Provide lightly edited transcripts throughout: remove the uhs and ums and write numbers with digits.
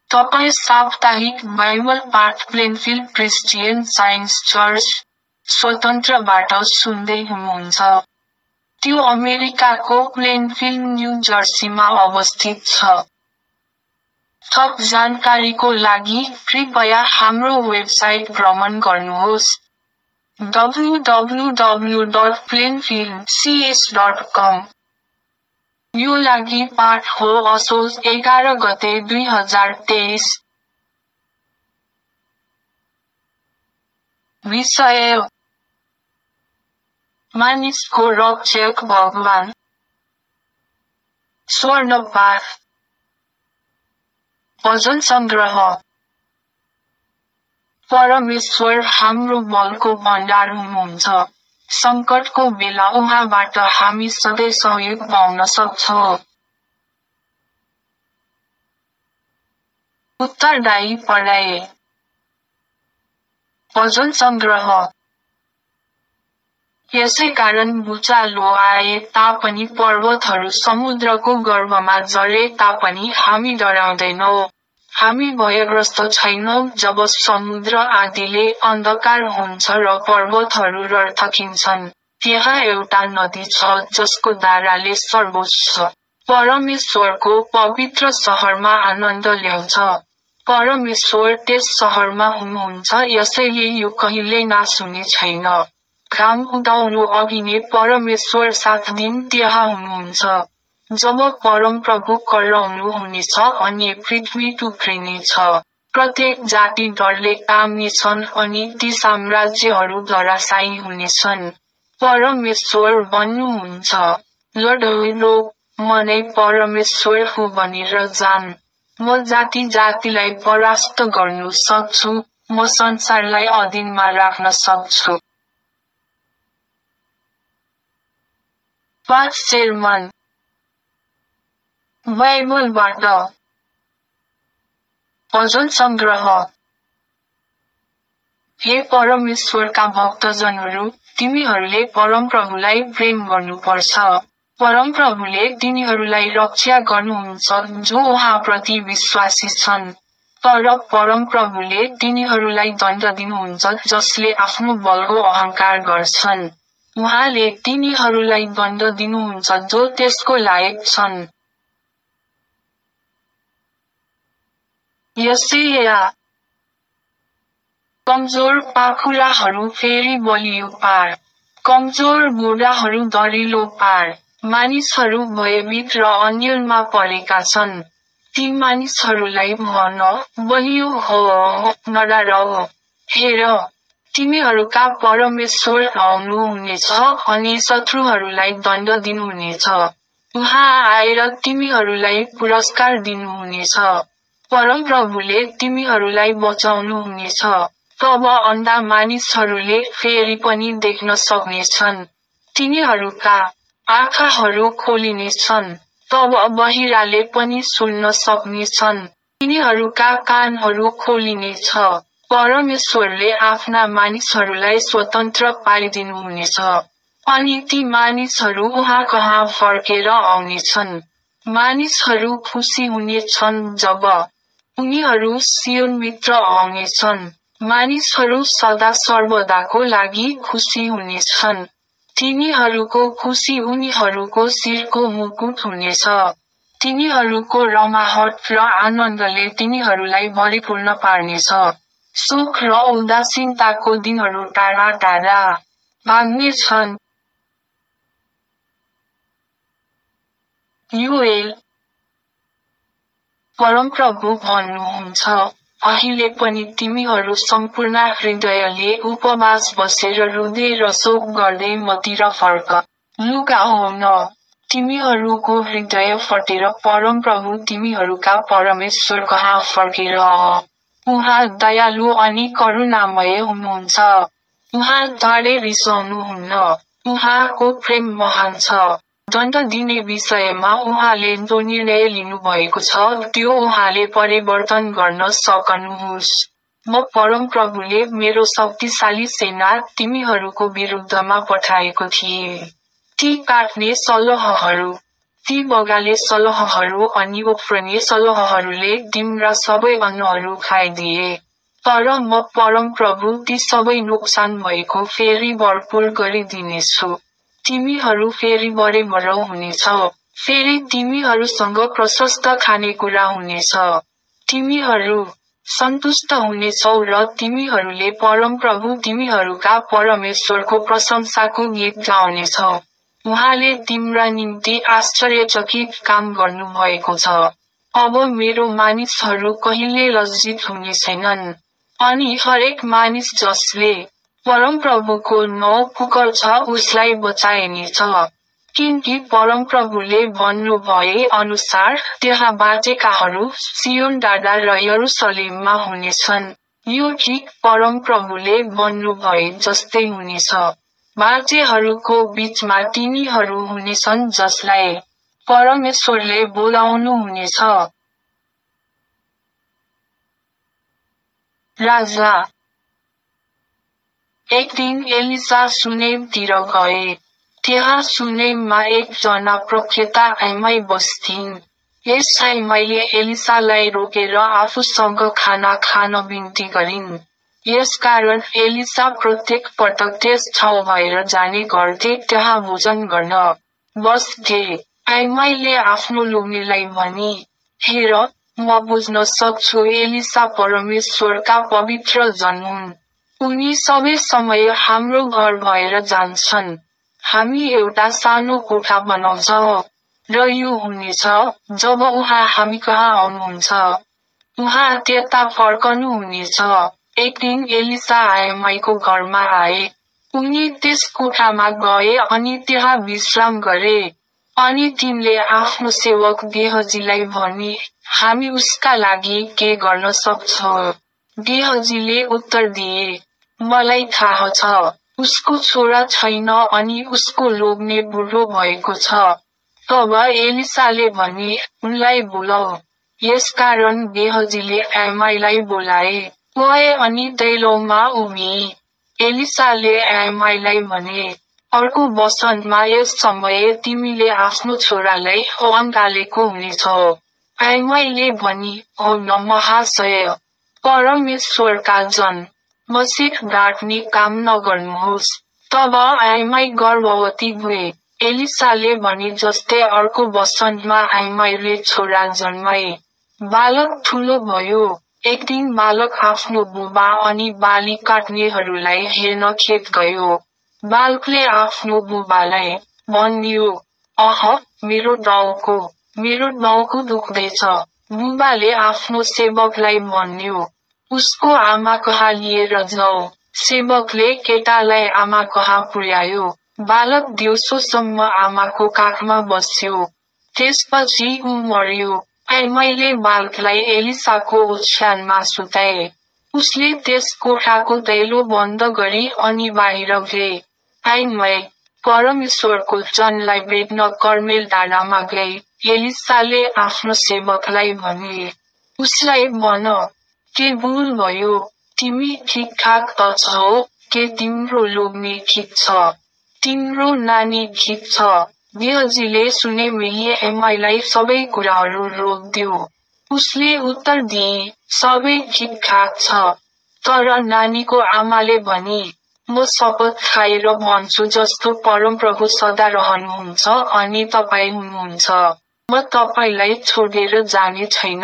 तपाईँ साप्ताहिक बाइबल पाठ प्लेनफिल्ड क्रिस्चियन साइन्स चर्च स्वतन्त्रबाट सुन्दै हुनुहुन्छ। त्यो अमेरिकाको प्लेनफिल्ड न्यू जर्सीमा अवस्थित छ। थप जानकारीको लागि कृपया हाम्रो वेबसाइट भ्रमण गर्नुहोस् www.plainfieldcs.com। यो लागि पाठ हो असोज 11 गते 2023। विषय: मानिसको रक्षक भगवान। स्वर्णपाठ। भजन सङ्ग्रह। परमेश्वर हाम्रो बलको भण्डार हुनुहुन्छ। सङ्कटको बेला उहाँबाट हामी सधैँ सहयोग पाउन सक्छौँ। उत्तरदायी पढाइ। भजन सङ्ग्रह। यसैकारण भुचालो आए तापनि पर्वतहरू समुद्रको गर्भमा झरे तापनि हामी डराउँदैनौँ। हामी भयग्रस्त छैनौँ जब समुद्र आदिले अन्धकार हुन्छ र पर्वतहरू रर्थकिन्छन्। त्यहाँ एउटा नदी छ जसको धाराले सर्वोच्च परमेश्वरको पवित्र सहरमा आनन्द ल्याउँछ। परमेश्वर त्यस सहरमा हुनुहुन्छ, यसैले यो कहिल्यै नाश हुने छैन। घाम उदाउनु अघि नै परमेश्वर 7 दिन त्यहाँ हुनुहुन्छ। जब परमप्रभु कराउनु हुनेछ अनि पृथ्वी टुक्रिनेछ, प्रत्येक जाति डरले काम्नेछन् अनि ती साम्राज्यहरू धराशायी हुनेछन्। परमेश्वर भन्नुहुन्छ, लडौलो, म नै परमेश्वर हुँ भनेर जान। म जाति जातिलाई परास्त गर्नु सक्छु, म संसारलाई अधीनमा राख्न सक्छु। पाठ सेर्मन। बाइबलबाट। भजन सङ्ग्रह। हे परमेश्वरका भक्तजनहरू, तिमीहरूले परमप्रभुलाई प्रेम गर्नुपर्छ। परमप्रभुले तिनीहरूलाई रक्षा गर्नुहुन्छ जो उहाँप्रति विश्वासी छन्। तर परमप्रभुले तिनीहरूलाई दण्ड दिनुहुन्छ जसले आफ्नो बलको अहङ्कार गर्छन्। उहाँले तिनीहरूलाई दण्ड दिनुहुन्छ जो त्यसको लायक छन्। यशाया। कमजोर पाखुराहरू फेरि बलियो पार। कमजोर घोडाहरू दरिलो पार। मानिसहरू भयभीत र अन्यलमा परेका छन्। ती मानिसहरूलाई भन, बलियो हो, नडराऊ। हेर, तिमीहरूका परमेश्वर आउनुहुनेछ अनि शत्रुहरूलाई दण्ड दिनुहुनेछ। उहाँ आएर तिमीहरूलाई पुरस्कार दिनुहुनेछ। परमप्रभुले तिमीहरूलाई बचाउनुहुनेछ। तब अन्धा मानिसहरूले फेरि पनि देख्न सक्नेछन्। तिनीहरूका आँखाहरू खोलिनेछन्। तब बहिराले पनि सुन्न सक्नेछन्। तिनीहरूका कानहरू खोलिनेछ। परमेश्वरले आफ्ना मानिसहरूलाई स्वतन्त्र पारिदिनुहुनेछ। अनि ती मानिसहरू उहाँ कहाँ फर्केर आउनेछन्। मानिसहरू खुसी हुनेछन् जब उनीहरू सियोनभित्र आउनेछन्। मानिसहरू सदा सर्वदाको लागि खुसी हुनेछन्। तिनीहरूको खुसी उनीहरूको शिरको मुकुट हुनेछ। तिनीहरूको रमाहट र आनन्दले तिनीहरूलाई भरिपूर्ण पार्नेछ। सुख र उदासीनताको दिनहरू टाढा टाढा भाग्नेछन्। योएल। परमप्रभु भन्नुहुन्छ, अहिले पनि तिमीहरू सम्पूर्ण हृदयले उपवास बसेर रुँदै र शोक गर्दै मतिर फर्क। लुगा हो न, तिमीहरूको हृदय फटेर परमप्रभु तिमीहरूका परमेश्वर कहाँ फर्केर आऊ। उहाँ दयालु अनि करुणामय हुनुहुन्छ। उहाँ टाढे रिसाउनुहुन्न। उहाँको प्रेम महान छ। दण्ड दिने विषयमा उहाँले जो निर्णय लिनुभएको छ त्यो उहाँले परिवर्तन गर्न सकनुहोस्। म परमप्रभुले मेरो शक्तिशाली सेना तिमीहरूको विरुद्धमा पठाएको थिएँ। ती काट्ने सलहहरू ती बगाले सलहहरू अनि उफ्रने सलहहरूले तिम्रा सबै अन्नहरू खाइदिए। तर म परमप्रभु ती सबै नोक्सान भएको फेरि भरपुर गरिदिनेछु। तिमीहरू फेरि बढो हुनेछौ। फेरि तिमीहरूसँग प्रशस्त खानेकुरा हुनेछ। तिमीहरू सन्तुष्ट हुनेछौ र तिमीहरूले परमप्रभु तिमीहरूका परमेश्वरको प्रशंसाको गीत गाउनेछौ। उहाँले तिम्रा निम्ति आश्चर्यचकित काम गर्नुभएको छ। अब मेरो मानिसहरू कहिले लज्जित हुने छैनन्। अनि हरेक मानिस जसले परमप्रभुको नाउँ पुकार्छ उसलाई बचाइनेछ। किनकि परमप्रभुले भन्नुभए अनुसार त्यहाँ बाँचेकाहरू सियोन डाँडा र यरुसलेममा हुनेछन्। यो ठिक परमप्रभुले भन्नुभए जस्तै हुनेछ। बाँचेहरूको बीचमा तिनीहरू हुनेछन् जसलाई परमेश्वरले बोलाउनु हुनेछ। राजा एक दिन एलिसा सुनेमतिर गए। त्यहाँ सुनेममा एकजना प्रख्याता आइमाई बस्थिन्। यस आइमाईले एलिसालाई रोकेर आफूसँग खाना खान बिन्ती गरिन्। यसकारण एलिसा प्रत्येक पटक त्यस ठाउँ भएर जाने गर्थे त्यहाँ भोजन गर्न बस्थे। आइमाईले आफ्नो लोग्नेलाई भनी, हेर, म बुझ्न सक्छु एलिसा परमेश्वरका पवित्र जन हुन्। उनी सबै समय हाम्रो घर भएर जान्छन्। हामी एउटा सानो कोठा बनाउँछौँ। र यो हुनेछ, जब उहाँ हामी कहाँ आउनुहुन्छ। उहाँ त्यता फर्कनु हुनेछ। एक दिन एलिसा आइमाईको घरमा आए। उनी त्यस कोठामा गए अनि त्यहाँ विश्राम गरे। अनि तिनले आफ्नो सेवक गेहजीलाई भने, हामी उसका लागि के गर्न सक्छौँ? गेहजीले उत्तर दिए, मलाई थाहा छ, उसको छोरा छैन अनि उसको लोग्ने बुढो भएको छ। तब एलिसाले भने, उनलाई बोलाऊ। यसकारण गेहजीले आइमाईलाई बोलाए। गए अनि दैलोमा उभिए। एलिसाले आइमाईलाई भने, अर्को वसन्तमा यस समय तिमीले आफ्नो छोरालाई अँगालेको हुनेछौ। आइमाईले भनी, हो न महाशय, परमेश्वरका जन, मसित गाँट्ने काम नगर्नुहोस्। तब आइमाई गर्भवती भए। एलिसाले भने जस्तै अर्को वसन्तमा आइमाईले छोरा जन्माए। बालक ठुलो भयो। एक दिन बालक आफ्नो बुबा अनि बाली काट्नेहरूलाई हेर्न खेत गयो। बालकले आफ्नो बुबालाई भन्यो, अह, मेरो टाउको दुख्दैछ। बुबाले आफ्नो सेवकलाई भन्यो, उसको आमा कहाँ लिएर जाऊ। सेवकले केटालाई आमा कहाँ पुर्यायो। बालक दिउँसोसम्म आमाको काखमा बस्यो। त्यसपछि ऊ मर्यो। आइमाईले बालकलाई एलिसाको ओछ्यानमा सुताए। उसले त्यस कोठाको दैलो बन्द गरी अनि बाहिर गए। आइमाई परमेश्वरको जनलाई भेट्न कर्मेल डाँडामा गए। एलिसाले आफ्नो सेवकलाई भने, उसलाई भन, के भुल भयो? तिमी ठिकठाक त छौ? के तिम्रो लोग्ने ठिक छ? तिम्रो नानी ठिक छ? गेहजीले सुनेमेली आइमाईलाई सबै कुराहरू रोकिदियो। उसले उत्तर दिए, सबै ठिकठाक छ। तर नानीको आमाले भनी, म शपथ खाएर भन्छु जस्तो परमप्रभु सदा रहनुहुन्छ अनि तपाईँ हुनुहुन्छ, म तपाईँलाई छोडेर जाने छैन।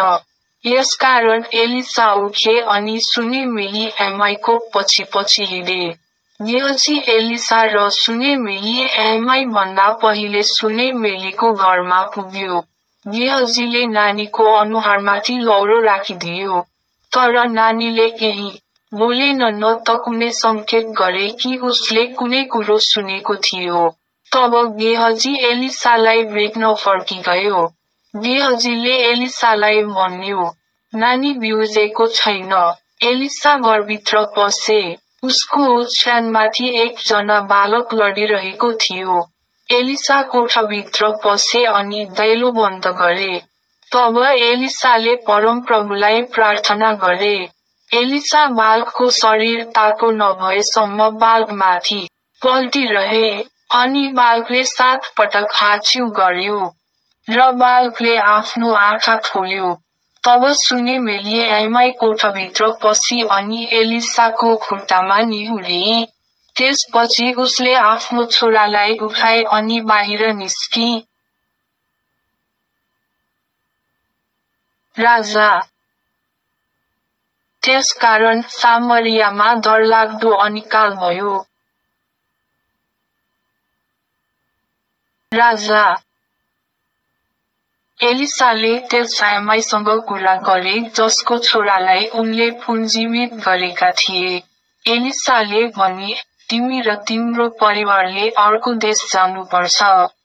यसकारण एलिसा उठे अनि सुनेमेली आइमाईको पछि हिँडे। गेहजी एलिसा र सुनेमेली आइमाई भन्दा पहिले सुनेमेलीको घरमा पुग्यो। गेहजीले नानीको अनुहारमाथि लौरो राखिदियो। तर नानीले केही बोलेन न त कुनै सङ्केत गरे कि उसले कुनै कुरो सुनेको थियो। तब गेहजी एलिसालाई भेट्न फर्किगयो। गेहजीले एलिसालाई भन्यो, नानी बिउजेको छैन। एलिसा घरभित्र पसे। उसको ओछ्यानमाथि एकजना बालक लडिरहेको थियो। एलिसा कोठाभित्र पसे अनि दैलो बन्द गरे। तब एलिसाले परमप्रभुलाई प्रार्थना गरे। एलिसा बालकको शरीर तातो नभएसम्म बालकमाथि पल्टिरहे, अनि बालकले 7 पटक हाछिउ गर्यो। र बालकले आफ्नो आँखा खोल्यो। तब सुनेमेली एमाई कोठाभित्र पसी अनि एलिसाको खुट्टामा निहुरी। त्यसपछि उसले आफ्नो छोरालाई उठाए अनि बाहिर निस्की। राजा। त्यसकारण सामरियामा डरलाग्दो अनिकाल भयो। राजा। एलिसाले त्यस एमाईसँग कुरा गरे जसको छोरालाई उनले पुनर्जीवित गरेका थिए। एलिसाले भने, तिमी र तिम्रो परिवारले अर्को देश जानुपर्छ।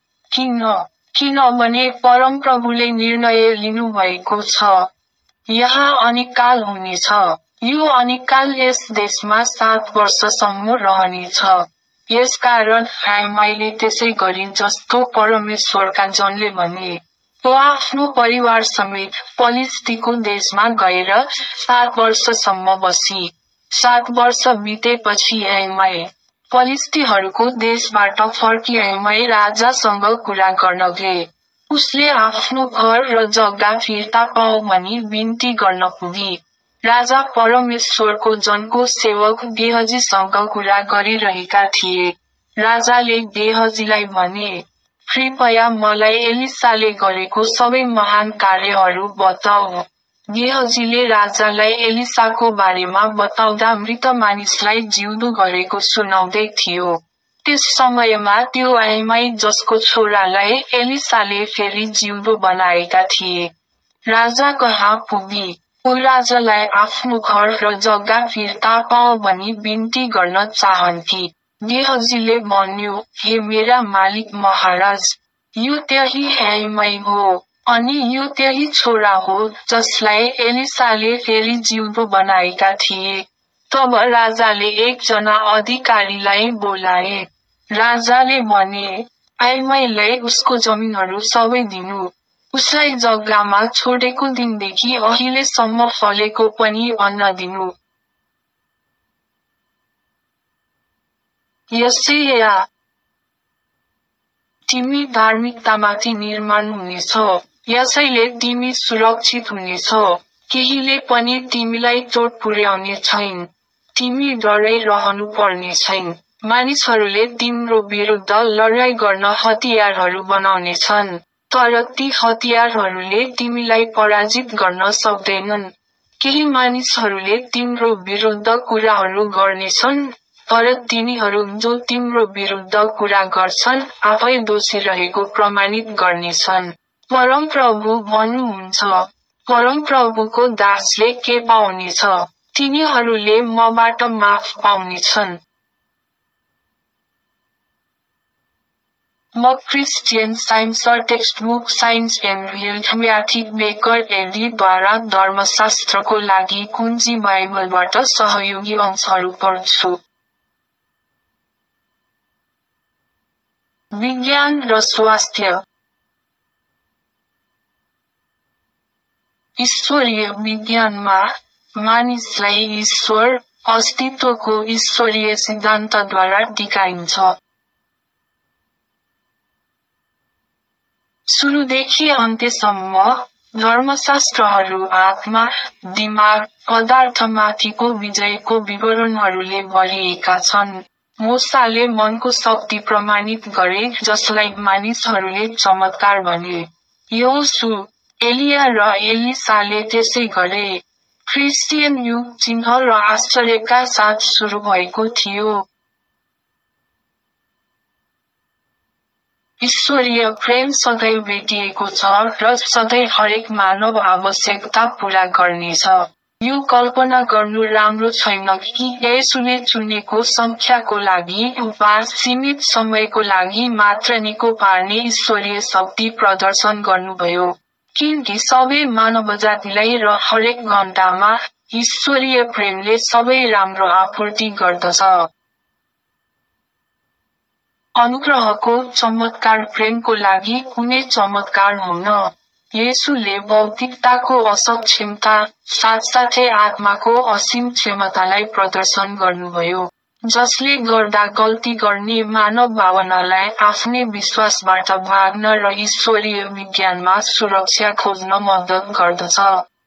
किनभने परमप्रभुले निर्णय लिनुभएको छ। यहाँ अनिकाल हुनेछ। यो अनिकाल यस देशमा 7 वर्षसम्म रहनेछ। यसकारण एमाईले त्यसै गरी जस्तो परमेश्वरका जनले भने। तो आफ्नो परिवार समेत फलिस्तीको देशमा गएर 7 वर्षसम्म बसी। 7 वर्ष बितेपछि एमाई फलिस्तीहरूको देशबाट फर्की एमाई राजासँग कुरा गर्न गए। उसले आफ्नो घर र जग्गा फिर्ता पाऊ भनी बिन्ती गर्न पुगी। राजा परमेश्वरको जनको सेवक गेहजीसँग कुरा गरिरहेका थिए। राजाले गेहजीलाई भने, कृपया मलाई एलिसाले गरेको सबै महान कार्यहरू बताऊ। गेहजीले राजालाई एलिसाको बारेमा बताउँदा मृत मानिसलाई जिउँदो गरेको सुनाउँदै थियो। त्यस समयमा त्यो एमाई जसको छोरालाई एलिसाले फेरि जिउँदो बनाएका थिए। राजा कहाँ पुगी। ऊ राजालाई आफ्नो घर र जग्गा फिर्ता पाऊ भनी बिन्ती गर्न चाहन्थी। गेहजीले भन्यो, हे मेरा मालिक महाराज, यो त्यही एमाई हो, अनि यो त्यही छोरा हो जसलाई एलिसाले फेरि जिउँदो बनाएका थिए। तब राजाले एकजना अधिकारीलाई बोलाए। राजाले भने, एमाईलाई उसको जमिनहरू सबै दिनु। उसलाई जग्गामा छोडेको दिनदेखि अहिलेसम्म फलेको पनि अन्न दिनु। यसेया। तिमी धार्मिकतामाथि निर्माण हुनेछौ, यसैले तिमी सुरक्षित हुनेछौ, केहीले पनि तिमीलाई चोट पुर्याउने छैन। तिमी डराइरहनु पर्ने छैन। मानिसहरूले तिम्रो विरुद्ध लडाईँ गर्न हतियारहरू बनाउनेछन्, तर ती हतियारहरूले तिमीलाई पराजित गर्न सक्दैनन्। केही मानिसहरूले तिम्रो विरुद्ध कुराहरू गर्नेछन्, तर तिनीहरू जो तिम्रो विरुद्ध कुरा गर्छन् आफै दोषी रहेको प्रमाणित गर्नेछन्। परमप्रभु भन्नुहुन्छ, परमप्रभुको दासले के पाउनेछ, तिनीहरूले मबाट माफ पाउनेछन्। म Christian Science textbook Science and म्याथिक बेकर एडीद्वारा धर्मशास्त्रको लागि कुञ्जी बाइबलबाट सहयोगी अंशहरू पढ्छु। विज्ञान र स्वास्थ्य। ईश्वरीय विज्ञानमा, मानिसलाई ईश्वर, अस्तित्वको ईश्वरीय सिद्धान्तद्वारा टिकाइन्छ। सुरुदेखि अन्त्यसम्म, धर्मशास्त्रहरू आत्मा, दिमाग, पदार्थमाथिको विजयको विवरणहरूले भरिएका छन्। मूसाले मनको शक्ति प्रमाणित गरे जसलाई मानिसहरूले चमत्कार भने। यहोशू, एलिया र एलिसाले त्यसै गरे। क्रिस्चियन युग चिन्ह र आश्चर्यका साथ सुरु भएको थियो। ईश्वरीय प्रेम सधैँ भेटिएको छ र सधैँ हरेक मानव आवश्यकता पूरा गर्नेछ। यो कल्पना गर्नु राम्रो छैन कि येशूले चुनेको संख्याको लागि उपवास सीमित समयको लागि मात्र निको पार्ने ईश्वरीय शक्ति प्रदर्शन गर्नुभयो। किनकि सबै मानवजातिलाई र हरेक घण्टामा, ईश्वरीय प्रेमले सबै राम्रो आपूर्ति गर्दछ। अनुग्रहको चमत्कार प्रेमको लागि कुनै चमत्कार हुन। येशूले भौतिकताको असक्षमता, साथसाथै आत्माको असीम क्षमतालाई प्रदर्शन गर्नुभयो। जसले गर्दा गल्ती गर्ने मानव भावनालाई आफ्नै विश्वासबाट भाग्न र ईश्वरीय विज्ञानमा सुरक्षा खोज्न मद्दत गर्दछ।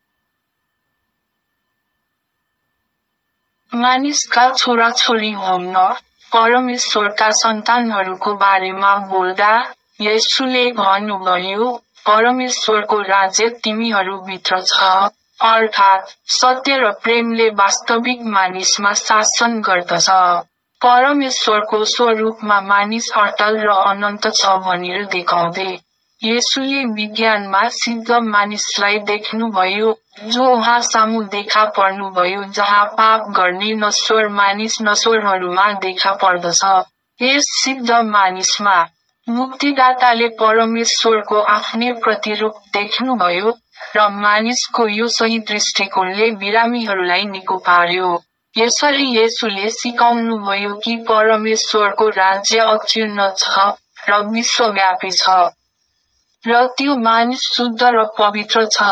मानिसका छोराछोरी हुन्न, परमेश्वरका सन्तानहरूको बारेमा बोल्दा, येशूले भन्नुभयो, परमेश्वरको राज्य तिमीहरूभित्र छ, अर्थात् सत्य र प्रेमले वास्तविक मानिसमा शासन गर्दछ। परमेश्वरको स्वरूपमा मानिस अटल र अनन्त छ भनेर देखाउँदै येशूले विज्ञानमा सिद्ध मानिसलाई देख्नुभयो, जो उहाँ सामु देखा पर्नुभयो जहाँ पाप गर्ने नश्वर मानिस नश्वरहरूमा देखा पर्दछ। यस सिद्ध मानिसमा मुक्तिदाताले परमेश्वरको आफ्नै प्रतिरूप देख्नुभयो र मानिसको यो सही दृष्टिकोणले बिरामीहरूलाई निको पार्यो। यसरी येशूले सिकाउनुभयो कि परमेश्वरको राज्य अक्षुण्ण छ र विश्वव्यापी छ, र त्यो मानिस शुद्ध र पवित्र छ।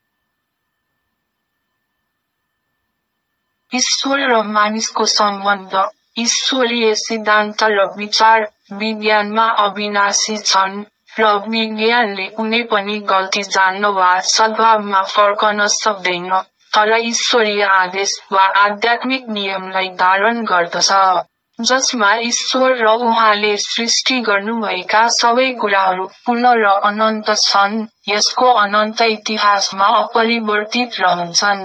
ईश्वर र मानिसको सम्बन्ध, ईश्वरीय सिद्धान्त र विचार विज्ञानमा अविनाशी छन्, र विज्ञानले कुनै पनि गल्ती जान्न वा सद्भावमा फर्कन सक्दैन, तर ईश्वरीय आदेश वा आध्यात्मिक नियमलाई धारण गर्दछ, जसमा ईश्वर र उहाँले सृष्टि गर्नुभएका सबै कुराहरू पूर्ण र अनन्त छन्, यसको अनन्त इतिहासमा अपरिवर्तित रहन्छन्।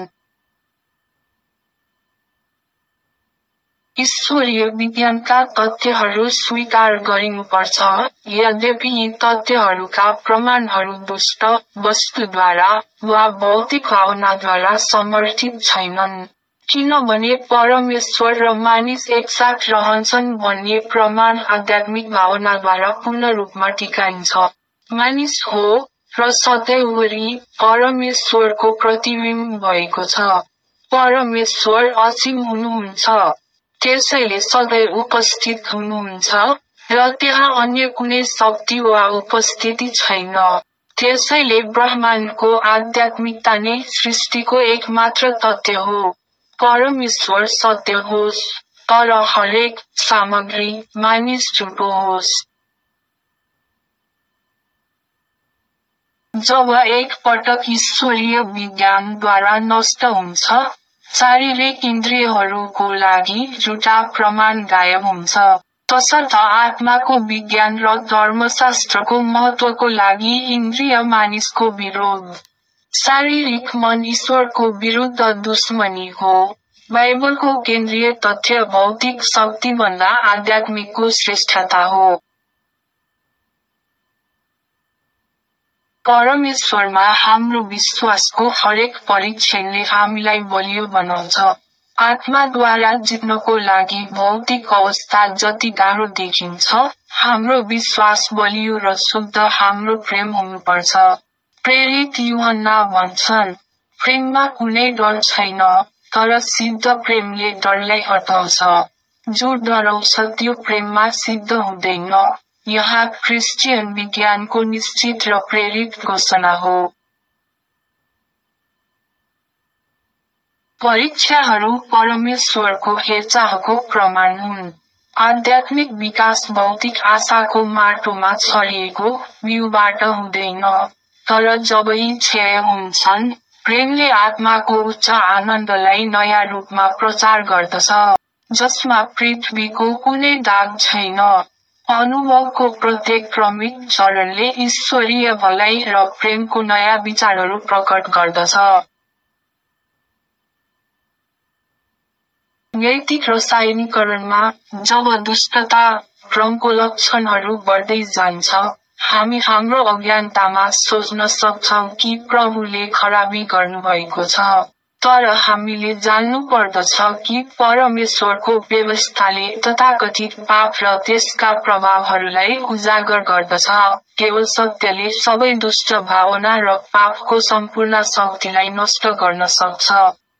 ईश्वरीय विज्ञानका तथ्यहरू स्वीकार गरिनुपर्छ, यद्यपि यी तथ्यहरूका प्रमाणहरू दुष्ट वस्तुद्वारा वा भौतिक भावनाद्वारा समर्थित छैनन्, किनभने परमेश्वर र मानिस एकसाथ रहन्छन् भन्ने प्रमाण आध्यात्मिक भावनाद्वारा पूर्ण रूपमा टिकाइन्छ। मानिस हो र सधैँभरि परमेश्वरको प्रतिबिम्ब भएको छ। परमेश्वर असीम हुनुहुन्छ, त्यसैले सधैँ उपस्थित हुनुहुन्छ, र त्यहाँ अन्य कुनै शक्ति वा उपस्थिति छैन। त्यसैले ब्रह्माण्डको आध्यात्मिकता नै सृष्टिको एकमात्र तथ्य हो। परमेश्वर सत्य होस्, तर हरेक सामग्री मानिस झुटो होस्। जब एक पटक ईश्वरीय विज्ञानद्वारा नष्ट हुन्छ, शारीरिक इन्द्रियहरूको लागि झुटा प्रमाण गायब हुन्छ। तसर्थ आत्माको विज्ञान र धर्मशास्त्रको महत्त्वको लागि इन्द्रिय मानिसको विरोध। शारीरिक मन ईश्वरको विरुद्ध दुश्मनी हो। बाइबलको केन्द्रीय तथ्य भौतिक शक्तिभन्दा आध्यात्मिकको श्रेष्ठता हो। परमेश्वरमा हाम्रो विश्वासको हरेक परीक्षणले हामीलाई बलियो बनाउँछ। आत्माद्वारा जित्नको लागि भौतिक अवस्था जति गाह्रो देखिन्छ, हाम्रो विश्वास बलियो र शुद्ध हाम्रो प्रेम हुनुपर्छ। प्रेरित यूहन्ना भन्छन्, प्रेममा कुनै डर छैन, तर सिद्ध प्रेमले डरलाई हटाउँछ। जो डराउँछ त्यो प्रेममा सिद्ध हुँदैन। यहाँ क्रिस्चियन विज्ञानको निश्चित र प्रेरित घोषणा हो। परीक्षाहरू परमेश्वरको हेरचाहको प्रमाण हुन्। आध्यात्मिक विकास भौतिक आशाको माटोमा छरिएको बिउबाट हुँदैन, तर जब यी क्षय हुन्छन्, प्रेमले आत्माको उच्च आनन्दलाई नयाँ रूपमा प्रचार गर्दछ, जसमा पृथ्वीको कुनै दाग छैन। अनुभवको प्रत्येक क्रमिक चरणले ईश्वरीय भलाइ र प्रेमको नयाँ विचारहरू प्रकट गर्दछ। नैतिक रसायनीकरणमा, जब दुष्टता, भ्रमको लक्षणहरू बढ्दै जान्छ, हामी हाम्रो अज्ञानतामा सोच्न सक्छौँ कि प्रभुले खराबी गर्नुभएको छ, तर हामीले जान्नुपर्दछ कि परमेश्वरको व्यवस्थाले तथाकथित पाप र त्यसका प्रभावहरूलाई उजागर गर्दछ। केवल सत्यले सबै दुष्ट भावना र पापको सम्पूर्ण शक्तिलाई नष्ट गर्न सक्छ।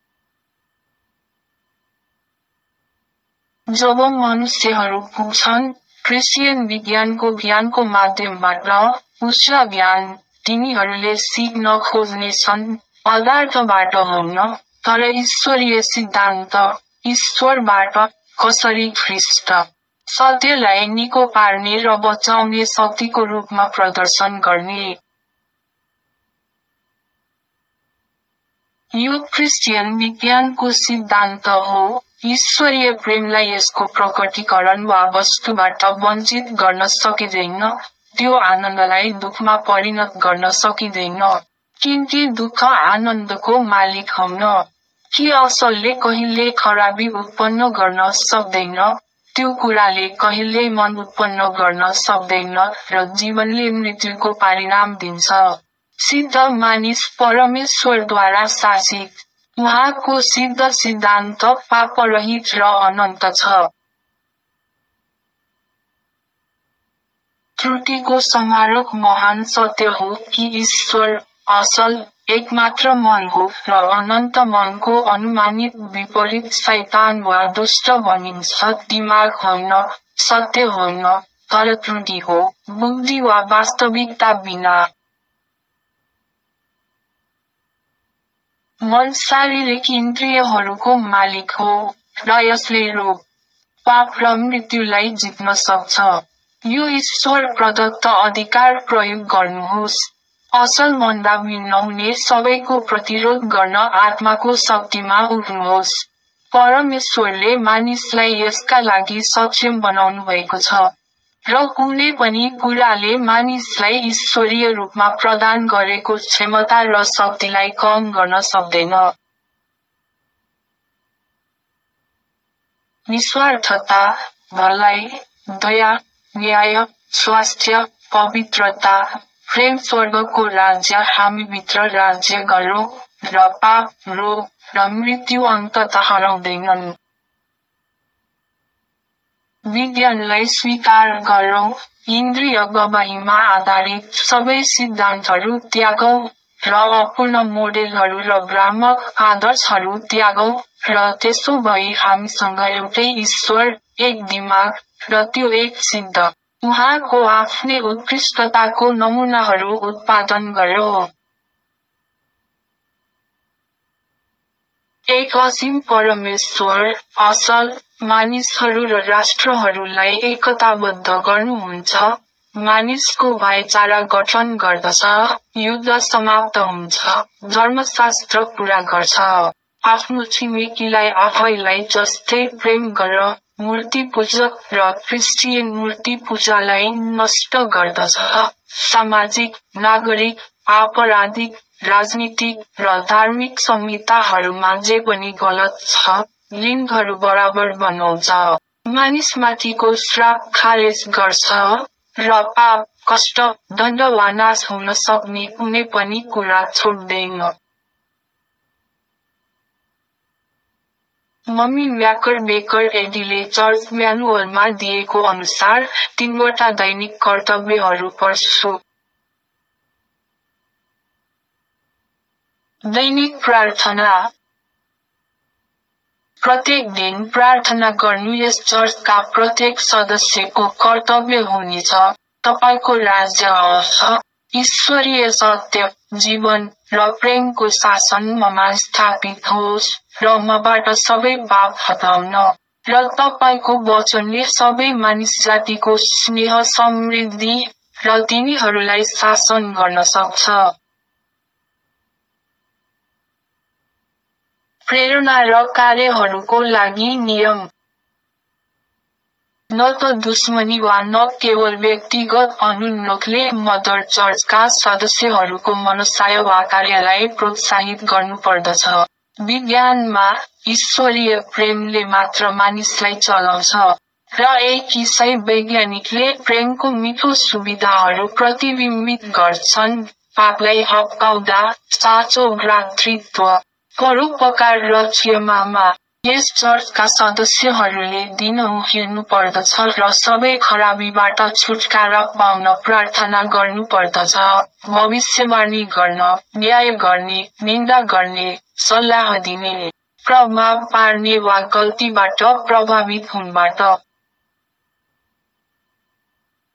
जब मनुष्यहरू पुग्छन् क्रिस्चियन विज्ञानको ज्ञानको माध्यमबाट उच्च ज्ञान, तिनीहरूले सिक्न खोज्नेछन्, पदार्थबाट हुन्न, तर ईश्वरीय सिद्धान्त, ईश्वरबाट, कसरी ख्रीष्ट सत्यलाई निको पार्ने र बचाउने शक्तिको रूपमा प्रदर्शन गर्ने। यो क्रिस्चियन विज्ञानको सिद्धान्त हो। ईश्वरीय प्रेमलाई यसको प्रकटीकरण वा वस्तुबाट वञ्चित गर्न सकिँदैन, त्यो आनन्दलाई दुःखमा परिणत गर्न सकिँदैन। किनकि दुःख आनन्दको मालिक हुन्न। कि असलले कहिल्यै खराबी उत्पन्न गर्न सक्दैन, त्यो कुराले कहिल्यै मन उत्पन्न गर्न सक्दैन र जीवनले मृत्युको परिणाम दिन्छ। सिद्ध मानिस परमेश्वरद्वारा शासित। उहाँको सिद्ध सिद्धान्त पापरहित र अनन्त छ। त्रुटिको समारोह महान सत्य हो कि ईश्वर असल, एकमात्र मन हो र अनन्त मनको अनुमानित विपरीत शैतान वा दुष्ट भनिन्छ दिमाग होइन, सत्य होइन, तर त्रुटि हो, बुद्धि वा वास्तविकता बिना। मन शारीरिक इन्द्रियहरूको मालिक हो, र यसले रोग, पाप र मृत्युलाई जित्न सक्छ। यो ईश्वर प्रदत्त अधिकार प्रयोग गर्नुहोस्। असल भन्दा भिन्न हुने सबैको प्रतिरोध गर्न आत्माको शक्तिमा उठ्नुहोस्। परमेश्वरले मानिसलाई यसका लागि सक्षम बनाउनु भएको छ। र कुनै पनि कुराले मानिसलाई ईश्वरीय रूपमा प्रदान गरेको क्षमता र शक्तिलाई कम गर्न सक्दैन। निस्वार्थता, भलाइ, दया, न्याय, स्वास्थ्य, पवित्रता, प्रेम स्वर्गको राज्य हामीभित्र राज्य गरौँ, र पाप, रोग, र मृत्यु अन्ततः हराउँदैनन्। विज्ञानलाई स्वीकार गरौँ, इन्द्रिय गवाहीमा आधारित सबै सिद्धान्तहरू त्यागौँ, र अपूर्ण मोडेलहरू र भ्रामक आदर्शहरू त्यागौँ, र त्यसो भई हामीसँग एउटै ईश्वर, एक दिमाग, र त्यो एक सिद्ध, उहाँको आफ्नै उत्कृष्टताको नमुनाहरू उत्पादन गरौँ। एक असीम परमेश्वर, असल, मानिसहरू र राष्ट्रहरूलाई एकताबद्ध गर्नुहुन्छ, मानिसको भाइचारा गठन गर्दछ, युद्ध समाप्त हुन्छ, धर्मशास्त्र पूरा गर्छ। आफ्नो छिमेकीलाई आफैलाई जस्तै प्रेम गर, मूर्ति पूजक र क्रिस्चियन मूर्ति पूजालाई नष्ट गर्दछ। सामाजिक, नागरिक, आपराधिक, राजनीतिक र धार्मिक संहिताहरूमा जे पनि गलत छ, लिङ्गहरू बराबर बनाउँछ, मानिसमाथिको श्राप खारेज गर्छ, र पाप, कष्ट, दण्ड वा नाश हुन सक्ने कुनै पनि कुरा छोड्दैन। मम्मी म्याकर बेकर एडीले चर्च म्यानुअलमा दिएको अनुसार 3वटा दैनिक कर्तव्यहरू पढ्छु। दैनिक प्रार्थना। प्रत्येक दिन प्रार्थना गर्नु यस चर्चका प्रत्येक सदस्यको कर्तव्य हुनेछ। तपाईको राज्य आओस्, ईश्वरीय सत्य, जीवन, र प्रेमको शासन ममा स्थापित होस्, र मबाट सबै पाप हटाउन, र तपाईको वचनले सबै मानिस जातिको स्नेह समृद्धि, र तिनीहरूलाई शासन गर्न सक्छ। प्रेरणा र कार्यहरूको लागि नियम। न त दुश्मनी वा न केवल व्यक्तिगत अनुन्नोखले मदर चर्चका सदस्यहरूको मनसाय वा कार्यलाई प्रोत्साहित गर्नुपर्दछ। विज्ञानमा, ईश्वरीय प्रेमले मात्र मानिसलाई चलाउँछ, र एक ईसाई वैज्ञानिकले प्रेमको मिठो सुविधाहरू प्रतिबिम्बित गर्छन्, पापलाई हप्काउँदा, साँचो भ्रातृत्व, परोपकार र क्षमामा। यस चर्चका सदस्यहरूले दिनहुँ हिँड्नुपर्दछ र सबै खराबीबाट छुटकारा पाउन प्रार्थना गर्नुपर्दछ, भविष्यवाणी गर्न, न्याय गर्ने, निन्दा गर्ने, सल्लाह दिने, प्रभाव पार्ने वा गल्तीबाट प्रभावित हुनबाट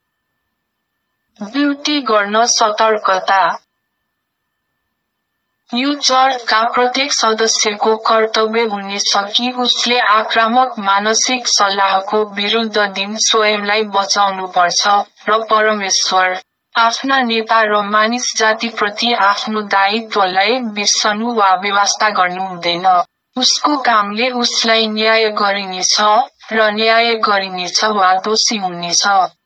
ड्युटी गर्न सतर्कता। यो चर्चका प्रत्येक सदस्यको कर्तव्य हुनेछ कि उसले आक्रामक मानसिक सल्लाहको विरुद्ध दिन स्वयंलाई बचाउनुपर्छ, र परमेश्वर, आफ्ना नेता र मानिस जातिप्रति आफ्नो दायित्वलाई बिर्सनु वा बेवास्ता गर्नु हुँदैन। उसको कामले उसलाई न्याय गरिनेछ, र न्याय गरिनेछ वा दोषी हुनेछ।